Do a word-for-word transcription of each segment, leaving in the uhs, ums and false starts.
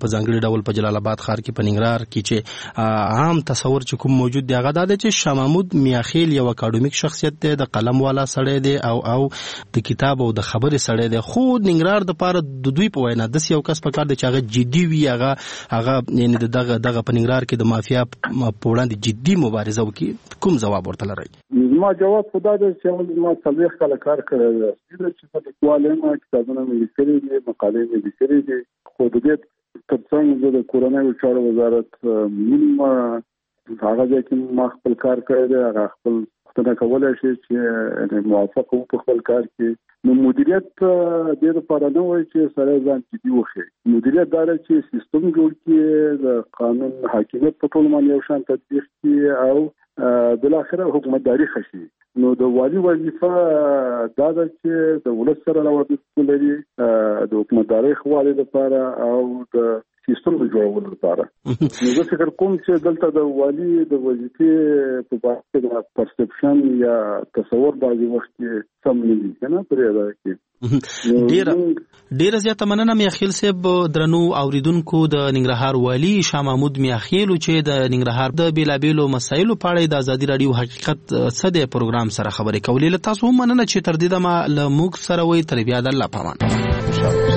په ځانګړي ډول په جلال آباد ښار کې په ننګرهار کې چې عام تصور چې کوم موجود دی هغه دا دی چې شاه محمود میاخیل یو اکاډمیک شخصیت دی، د قلم والا سړی دی او او د کتاب او د خبرې سړی دی، خو ننګرهار د پاره د دوی په وینا داسې یو کس پکار دی چې هغه جدي وي، هغه هغه یعنی دغه دغه په ننګرهار کې د مافیا په وړاندې جدي مبارزه وکړي. کوم ځواب ورته لرئ؟ ما جواب خدا دی چې ما څلوېښت کاله کار کړی دی چې په لیکوال یم، کتابونه مې لیکلي دي، مقالې مې لیکلي دي، خو د دې تر څنګ زه د کورنیو چارو وزارت مینم هغه ځای کې ما خپل کار کړی دی، هغه خپل پوښتنه کولی شي چې موافق وو په خپل کار کې. نو مدیریت دې لپاره نه وایي چې سړی ځان جدي وښيي، مدیریت دا دی چې سیستم جوړ کړي، د قانون حاکمیت په ټول باندې یو شان تطبیق کړي او بالاخره حکومتداري ښه شي. نو د والي وظیفه دا ده چې د ولس سره روابط ولري، د حکومتدارۍ ښه والي لپاره او د سیستم د جوړولو لپاره. نو زه فکر کوم چې دلته د والي د وظیفې په باره کې د پرسپشن یا تصور بعضې وخت کې سم نه وي که نه پرې ادا کړي. ډیره ډیره زیاته مننه میاخیل صاحب. درنو اوریدونکو، د ننګرهار والي شاه محمود میاخیل چې د ننګرهار د بیلابیلو مسایلو په اړه د ازادي راډیو حقیقت څه د پروګرام سره خبرې کولې. له تاسو هم مننه چې تر دې دمه له موږ سره وئ. تر بیا د الله پامان.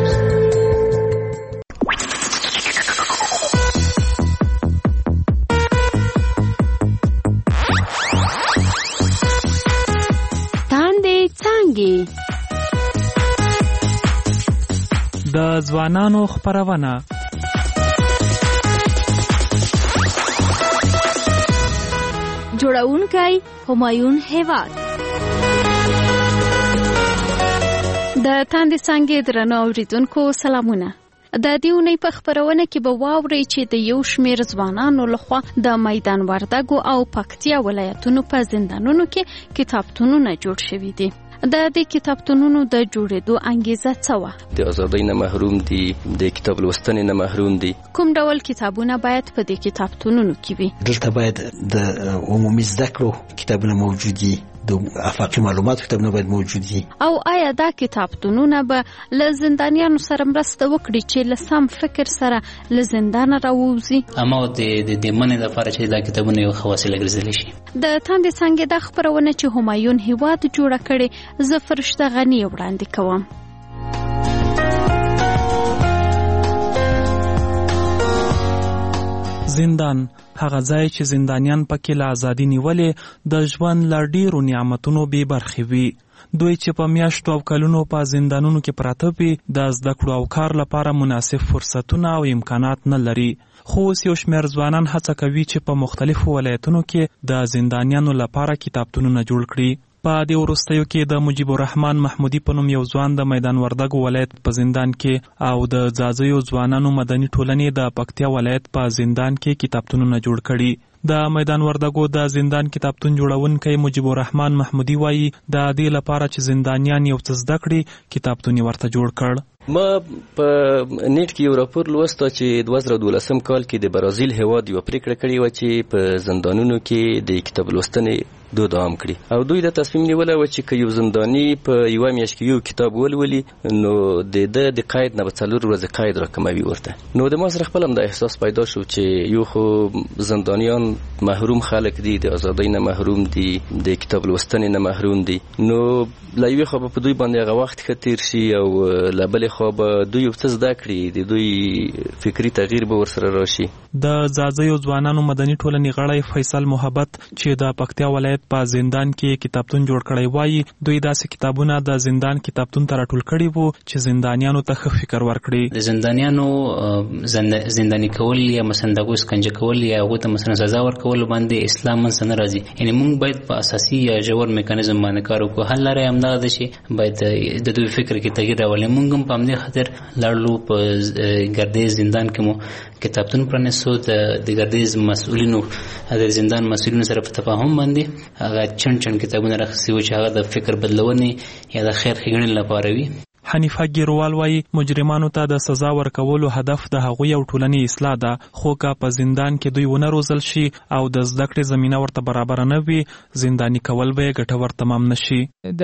د ځوانانو خپرونه جوړونکی همایون هیواد. د تاندې څانګې درنو اوریدونکو سلامونه. د دې اونۍ په خپرونه کې به واورئ چې د یو شمېر ځوانانو لخوا د میدان وردګو او پکتیا ولایتونو په زندانونو کې کتابتونونه جوړ شوي دي. د دې کتابتونونو د جوړېدو انګیزه څه وه؟ د ازادۍ نه محروم دي، د کتاب لوستنې نه محروم دي. کوم ډول کتابونه باید په دې کتابتونونو کې وي؟ دلته باید د عمومي زده کړو کتابونه موجود دي، د افاقي معلوماتو کتابونه باید موجود دي. او آیا دا کتابتونونه به له زندانیانو سره مرسته وکړي چې له سم فکر سره له زندانه راووځي؟ اما د دې منې لپاره چې دا کتابونه یو ښه وسیله ګرځېدلی شي. د تاندې څانګې دا خپرونه چې همایون هیواد جوړه کړې، زه فرشته غني وړاندې کوم. زندان هغه ځای چې زندانیان پکې له ازادي نیولې د ژوند له ډېرو نعمتونو بې برخې وي. دوی چې په میاشتو او کلونو په زندانونو کې پراته وي، د زده کړو او کار لپاره مناسب فرصتونه او امکانات نه لري. خو اوس یو شمېر ځوانان هڅه کوي چې په مختلفو ولایتونو کې د زندانیانو لپاره کتابتونونه جوړ کړي. په دې وروستیو کې د مجیب الرحمن محمودي په نوم یو ځوان د میدان وردګو ولایت په زندان کې او د ځاځیو ځوانانو مدني ټولنې د پکتیا ولایت په زندان کې کتابتونونه جوړ کړي. د میدان وردګو د زندان کتابتون جوړونکی مجیب الرحمن محمودي وایي د دې لپاره چې زندانیان یو څه زده کړي، کتابتون یې ورته جوړ کړ. ما په نیټ کې یو راپور لوسته چې دوه زره دولسم کال کې د برازیل هیواد یو پریکړه کړې وه چې په زندانونو کې د کتاب لوستنې دود عام کړي، او دوی دا تصمیم نیولی وه چې که یو زنداني په یوه میاشت کې یو کتاب ولولي نو د ده د قید نه به څلور ورځې قید راکموي ورته. نو د ما سره خپل هم دا احساس پیدا شو چې یو خو زندانیان محروم خلک دي، د ازادۍ نه محروم دي، د کتاب لوستنې نه محروم دي. نو له یوې خوا به په دوی باندې هغه وخت ښه تېر شي او له بلې خوا به دوی یو څه زده کړي، د دوی فکري تغییر به ورسره راشي. د ځاځیو ځوانانو مدني ټولنې غړی فیصل محبت چې د پکتیا ولایت په زندان کې کتابتون جوړ کړی وایي دوی داسې کتابونه د زندان کتابتون ته راټول کړي وو چې زندانیانو ته ښه فکر ورکړي. د زندانیانو زنداني کول یا مثلا د هغوی سکنجه کول یا هغوی ته مثلا سزا ورکول باندې اسلام منځته نه راځي. یعنې موږ باید په اساسي یا ژور میکانیزم باندې کار وکړو. حل لاره یې همدغه ده چې باید د دوی فکر کې تغییر راولي. موږ هم په همدې خاطر لاړلو، په ګردیز زندان کې مو کتابتون پرانیستو. د ګردیز مسؤلینو د زندان مسؤلینو سره په تفاهم باندې هغه چند چند کتابونه راخیستي وو چې هغه د فکر بدلونې یا د خیر ښېګڼې لپاره وي. حنیفه ګیروال وایي مجرمانو ته د سزا ورکولو هدف د هغوی او ټولنې اصلاح ده، خو که په زندان کې دوی ونه روزل شي او د زده کړې زمینه ورته برابر نه وي، زنداني کول به ګټور تمام نشي.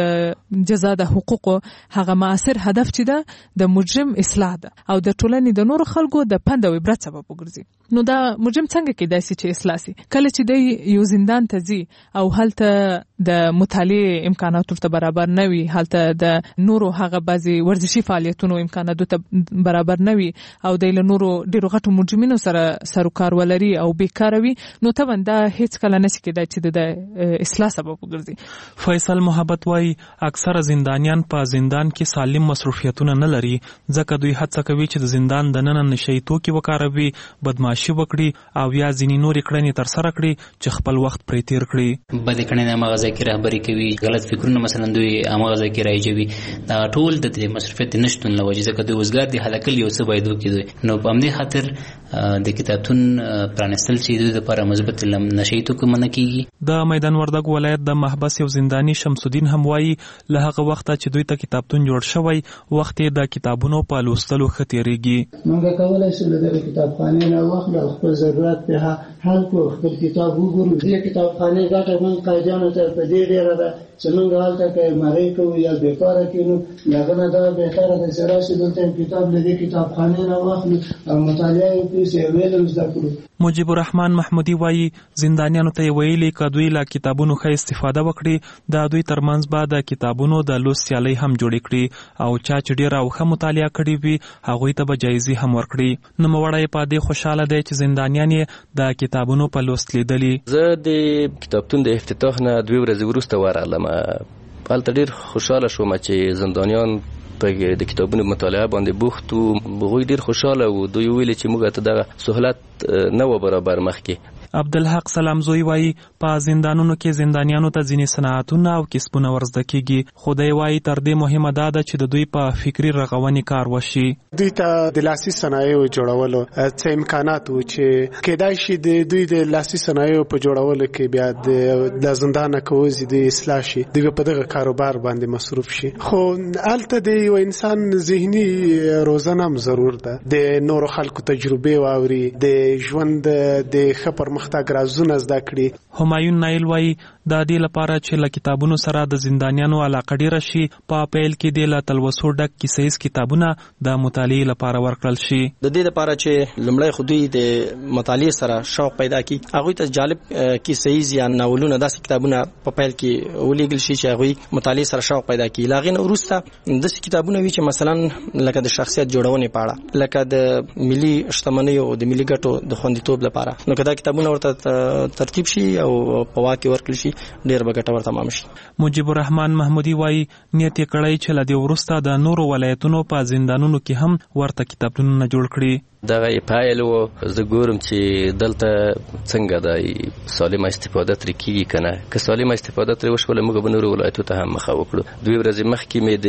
د جزا د حقوقو هغه معاصر هدف چې ده د مجرم اصلاح ده او د ټولنې د نورو خلکو د پند او عبرت سبب وګرځي. نو دا مجرم څنګه کېدای شي چې اصلاح شي؟ کله چې دی یو زندان ته ځي او هلته د مطالعې امکانات ورته برابر نه وي، هلته د نورو هغه بعضي ورزشي فعالیتونو امکانات ته برابر نه وي او د له نورو ډېرو غټو مجرمینو سره سروکار ولري او بیکاره وي، نو طبعا دا هیڅ کله نشي کېدای چې د اصلاح سبب وګرځي. فیصل محبت وایي اکثره زندانیان په زندان کې سالم مصروفیتونه نه لري، ځکه دوی هڅه کوي چې د زندان دننه نشي توکي وکاروي، بدمعاشي وکړي او یا ځینې نورې کړنې ترسره کړي چې خپل وخت پرې تیر کړي. بدې کړنې هماغه ځای کې رهبري کوي، غلط فکرونه مثلا دوی هماغه ځای کې رایجوي. دا ټول د دې مصروفیت نشتون له وجې ځکه دوی وزګار دي، هلکل یو څه باید وکړي. نو په همدې خاطر د کتابتون پرانستل چې دوی لپاره مثبت نشي توکي منع کېږي. د میدان وردګ ولایت د محبس یو زنداني شمس الدین هم وایي له هغه وخته چې دوی ته کتابتون جوړ شوی، وخت یې د کتابونو په لوستلو ښه تېرېږي. موږ کولی شو له دغې کتابخانې نه واخلو او خپل ضرورت پرې حل کړو، خپل کتاب وګورو. دې کتابخانې ګټه موږ قاضیانو ته په دې ډېره ده چې موږ هلته که مرۍ کوو یا بېکاره کېنو، له هغه نه دا بهتره ده چې راشو دلته یو کتاب له دې کتابخانې نه واخلو او مطالعه یې وکړو چې یو علم زده کړو. مجیب الرحمن محمودي وایي زندانیانو ته یې ویلي که دوی له کتابونو ښه استفاده وکړي، د دوی ترمنځ به د کتابونو د لوست سیالۍ هم جوړې کړي او چا چې ډېره او ښه مطالعه کړې وي هغوی ته به جایزې هم ورکړي. نوموړی په دې خوشحاله دی چې زندانیان یې د کتابونو په لوست لیدلي. زه د کتابتون د افتتاح نه دوې ورځې وروسته ورغلم، هلته ډېر خوشحاله شوم چې زندانیان په د کتابونو مطالعه باندې بوخت وو. هغوی ډېر خوشحاله وو. دوی ویلي چې موږ ته دغه سهولت نه و برابر مخکې. عبدالحق سلامزوی وایي په زندانونو کې زندانیانو ته ځینې صنعتونه او کسبونه ورزده کېږي، خو دی وایي تر دې مهمه دا ده چې د دوی په فکري رغونې کار وشي. دوی ته د لاسي صنایعو جوړولو څه امکانات وو چې کېدای شي د دوی د لاسي صنایعو په جوړولو کې بیا د زندان نه که وځي د اصلاح شي، دوی په دغه کاروبار باندې مصروف شي. خو هلته د یو انسان ذهني روزنه هم ضرور ده، د نورو خلکو تجربې واوري، د ژوند د ښه پرمختګ رازونه زده کړي. همایون نایل وایي د دې لپاره چې له کتابونو سره د زندانیانو علاقه ډېره شي، په پیل کې د له تلوسو ډک کیسه ییز کتابونه د مطالعې لپاره ورکړل شي. د دې لپاره چې لومړی خو دوی د مطالعې سره شوق پیدا کړي، هغوی ته جالب کیسه ییز یا ناولونه داسې کتابونه په پیل کې ولېږل شي چې هغوی مطالعې سره شوق پیدا کړي. له هغې نه وروسته داسې کتابونه وي چې مثلا لکه د شخصیت جوړونې په اړه، لکه د ملي شتمنیو او د ملي ګټو د خوندیتوب لپاره، نو که دا کتابونه ورته ترتیب شي او په واک کې ورکړل شي ډېر به ګټور تمام شي. مجیب الرحمن محمودي وایي نیت یې کړی چې له دې وروسته د نورو ولایتونو په زندانونو کې هم ورته کتابتونونه جوړ کړي. دغه پایل و زه ګورم چې دلته څنګه د سالمه استفاده ترې کېږي که نه. که سالمه استفاده ترې وشوله موږ به نورو ولایتو ته هم مخه وکړو. دوې ورځې مخکې مې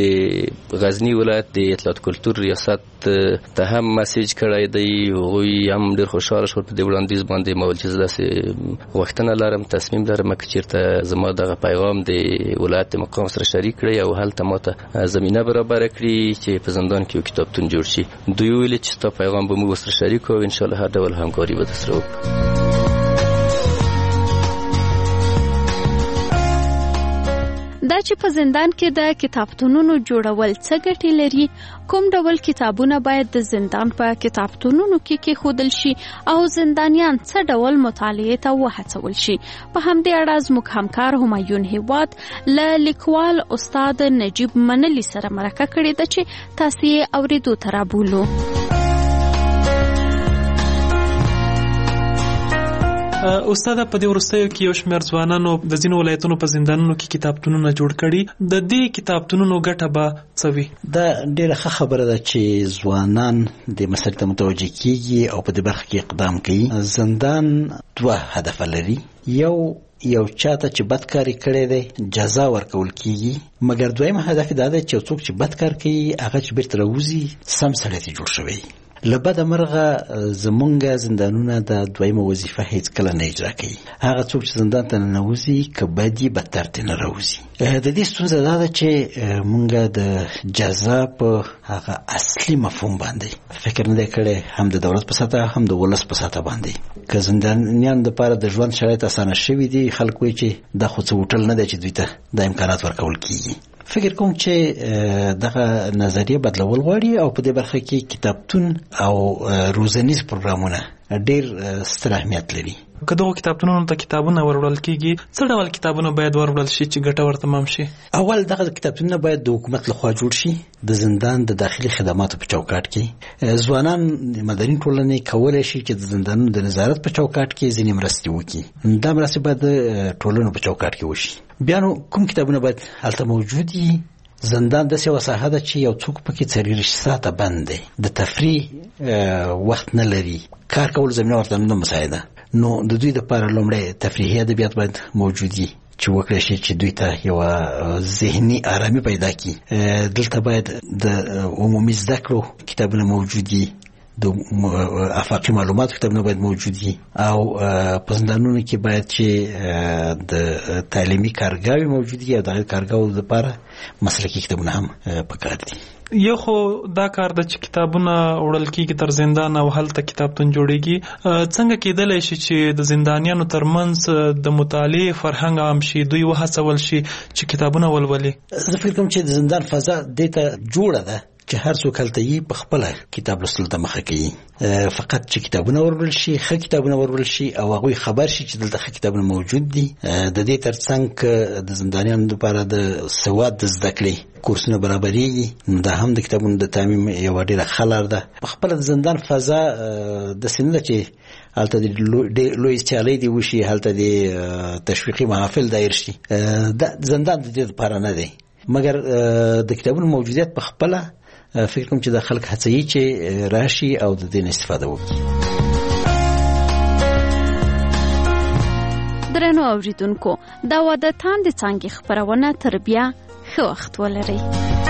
د غزني ولایت د اطلاعات کلتور ریاست ته هم مسیج کړی دی، هغوی هم ډېر خوشحاله شول په دې وړاندیز باندې. ما ویل چې زه داسې غوښتنه لرم، تصمیم لرم که چېرته زما دغه پیغام د ولایت د مقام سره شریک کړی او هلته ما ته زمینه برابره کړي چې په زندان کې یو کتابتون جوړ شي. دوی ویلي چې ستا پیغام به موږ ورسره شریک او انشاءالله هر ډول همکاري به درسره وکړو. دا چې په زندان کې د کتابتونونو جوړول څه ګټې لري، کوم ډول کتابونه باید د زندان په کتابتونونو کې کېښودل شي او زندانیان څه ډول مطالعې ته وهڅول شي، په همدې اړه زموږ همکار همایون هیواد له لیکوال استاد نجیب منلي سره مرکه کړې ده چې تاسو یې اورېدو ته رابولو. استاد په دې وروستیو کې یو شمېر ځوانانو د ځینو ولایتونو په زندانونو کې کتابتونونه جوړ کړي، د دې کتابتونونو ګټه به څه وي؟ دا ډېره ښه خبره ده چې ځوانان د مسلې ته متوجه کېږي او په دې برخه کې اقدام کوي. زندان دوه هدفه لري، یو یو چاته چې بدکاري کړی دی جزا ورکول کېږي، مګر دویم هدف دا دی چې څوک چې بدکار کوي هغه چې بیرته راوځي سم سړی ته جوړ شوی. لبد مرغه زمونږ زندانونه د دویمه وظیفه هیڅ کله نه اجرا کوي. هغه څوک چې زندان ته ننوځي کبدي بدتر ته نه راوځي. د دې ستونزه دا ده چې مونږ د جزا په هغه اصلي مفهوم باندې فکر نه کړي، هم د دولت په سطح هم د ولس په سطح باندې. که زندانیان د پاره د ژوند شرایط اسانه شوي دي، خلک وایي چې دا خو څه هوټل نه دی چې دوی ته د امکانات ورکول کیږي. فکر کوم چې دغه نظریه بدلول غواړي او په دې برخه کې کتابتون او روزنیز پروګرامونه ډېر ستر اهمیت لري. که دغه کتابتونونو ته کتابونه وروړل کیږي، څه ډول کتابونه باید وروړل شي چې ګټور تمام شي؟ اول دغه کتابتونونه باید د حکومت لخوا جوړ شي د زندان د داخلي خدماتو په چوکاټ کې. ځوانان مدني ټولنې کولی شي چې د زندانونو د نظارت په چوکاټ کې ځینې مرستې وکړي. دا مرستې باید د ټولنو په چوکاټ کې وشي. بیا نو کوم کتابونه باید هلته موجود وي؟ زندان داسې یوه ساحه ده چې یو څوک پکې څلوېښت ساعته بند دی، د تفریح وخت نه لري، کار کول زمینه ورته نه مساعده. نو د دوی دپاره لومړی تفریحي ادبیات باید موجود وي چې وکړی شي چې دوی ته یوه ذهني آرامي پیدا کړي. دلته باید د عمومي زده کړو کتابونه موجود وي، د افاقي معلوماتو کتابونه باید موجود وي، او په زندانونو کې باید چې د تعلیمي کارګاوې موجود وي او د هغې کارګاو دپاره مسلکي کتابونه هم پکار دي. یو خو دا کار ده چې کتابونه وړل کېږي تر زندان او هلته کتابتون جوړېږي. څنګه کېدلی شي چې د زندانیانو ترمنځ د مطالعې فرهنګ عام شي، دوی وهڅول شي چې کتابونه ولولي؟ زه فکر کوم چې د زندان فضا دې ته جوړه ده چې هر څوک هلته یې په خپله کتاب لوستلو ته مخه کوي. فقط چې کتابونه وروړل شي، ښه کتابونه وروړل شي او هغوی خبر شي چې دلته ښه کتابونه موجود دي. د دې تر څنګ د زندانیانو لپاره د سواد د زده کړې کورسونه برابرېږي، نو دا هم د کتابونو د تعمیم یوه ډېره ښه لار ده. په خپله د زندان فضا داسې نه ده چې هلته د لوی سیالۍ دې وشي، هلته د تشویقي محافل دایر شي. زندان د دې لپاره نه دی، مګر د کتابونو موجودیت په خپله فکر کوم چې د خلک هڅوي چې راشي او د دې استفاده وکړي. درنو اوریدونکو، دا و د تاندې څانګې خپرونه تر بیا ښه وخت ولرئ.